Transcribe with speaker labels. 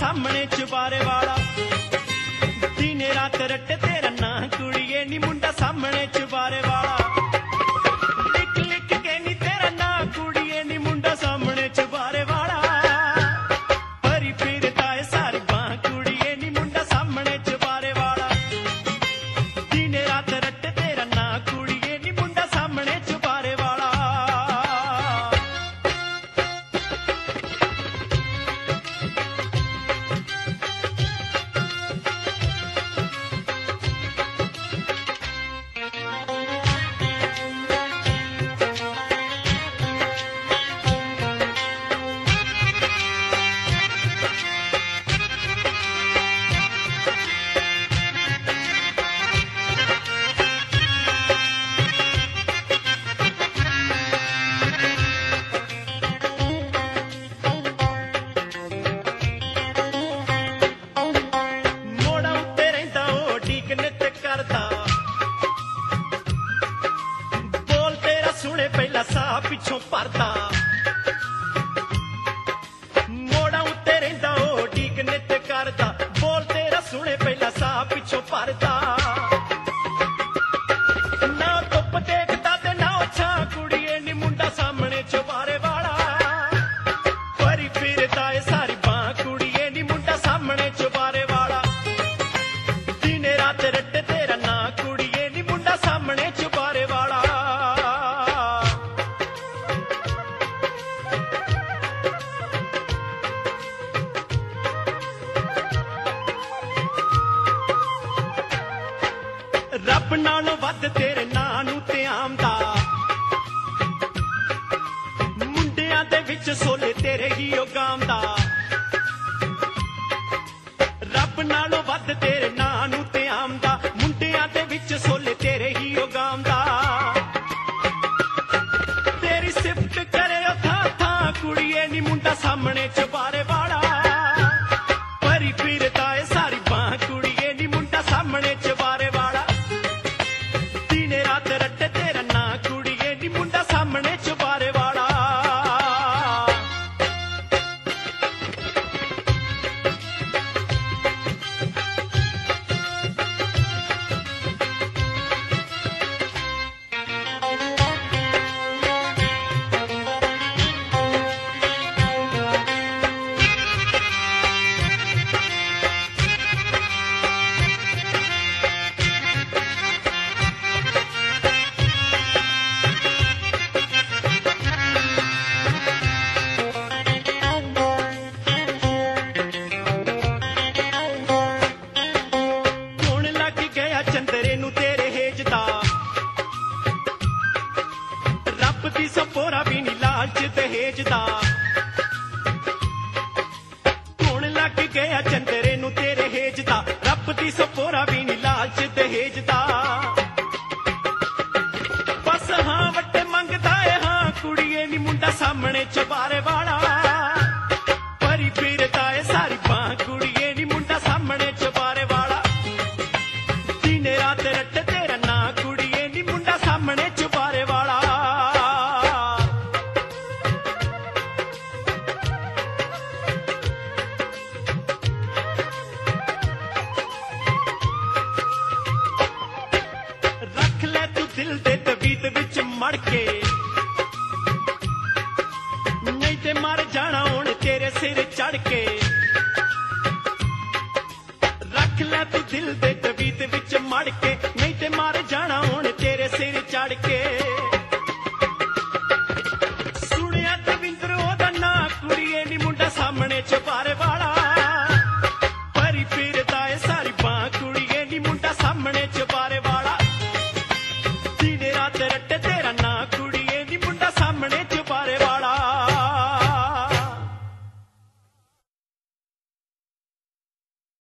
Speaker 1: सामने चुबारे वाला दिन रात रट्टे तेरा ना कुड़िए नी मुंडा सामने चुबारे वाला लिख लिख के नी तेरा ना कुड़िए नी मुंडा सामने चुबारे वाला भरी फिरता है सारी बाह कुड़िए नी मुंडा सामने चुबारे वाला दिन रात रट्टे तेरा ना कुड़िए नी मुंडा सामने चुबारे वाला पहला सा पिछों परदा मोड़ा उत्ते रहिंदा ओ ठीक नित करदा बोल तेरा सुने पहला सा पिछों परदा ना धुप देखदा ते ना छां कुड़िए नी मुंडा सामने चुबारे वाला भरी फिरदा है सारी बां कुड़िए नी मुंडा सामने चुबारे वाला दिन रात रट्टे तेरा ना कुड़िए नी मुंडा सामने चुबारे वाला रब नालों वध तेरे नां नूं ते आमदा मुंडियां दे विच सोले तेरे ही ओ गांदा रब नालों वध तेरे नां नूं ते आमदा मुंडियां दे विच सोले तेरे ही ओ गांदा तेरी सिफत करे ओ थां थां कुड़िए नी मुंडा सामने चुबारे वाला भरी फिरदा है सारी बां कुड़िए नी मुंडा सामने चुबारे वाला रात रट्टे तेरा ना कुड़िए नी मुंडा सामने चुबारे वाला चंदरे नू तेरे हेजदा रब दी सपोरा भी नी लालच दहेजदा कौन लग गया चंदरे नू तेरे हेजदा रब दी सपोरा भी नी लालच दहेजदा बस हाँ वट्टे मंगदा है हाँ कुड़िए नी मुंडा सामने चुबारे वाला भरी फिरदा है सारी बां कुड़िए नी मुंडा सामने चुबारे वाला रात रट्टे तेरा ना कुड़िए नी मुंडा सामने चुबारे वाला रख ले तू दिल दे तवीत विच मड़ के नहीं ते मर जाना हुण तेरे सिर चढ़ के रख ले तू दिल दे तवीत विच मड़ के नहीं ते मर जाना हुण तेरे सिर चढ़ के सुनिया दविंद्र ओदा ना कुड़िए नी मुंडा सामने चुबारे वाला भरी फिरदा है सारी बां कुड़िए नी मुंडा सामने चुबारे वाला दिन रात रट्टे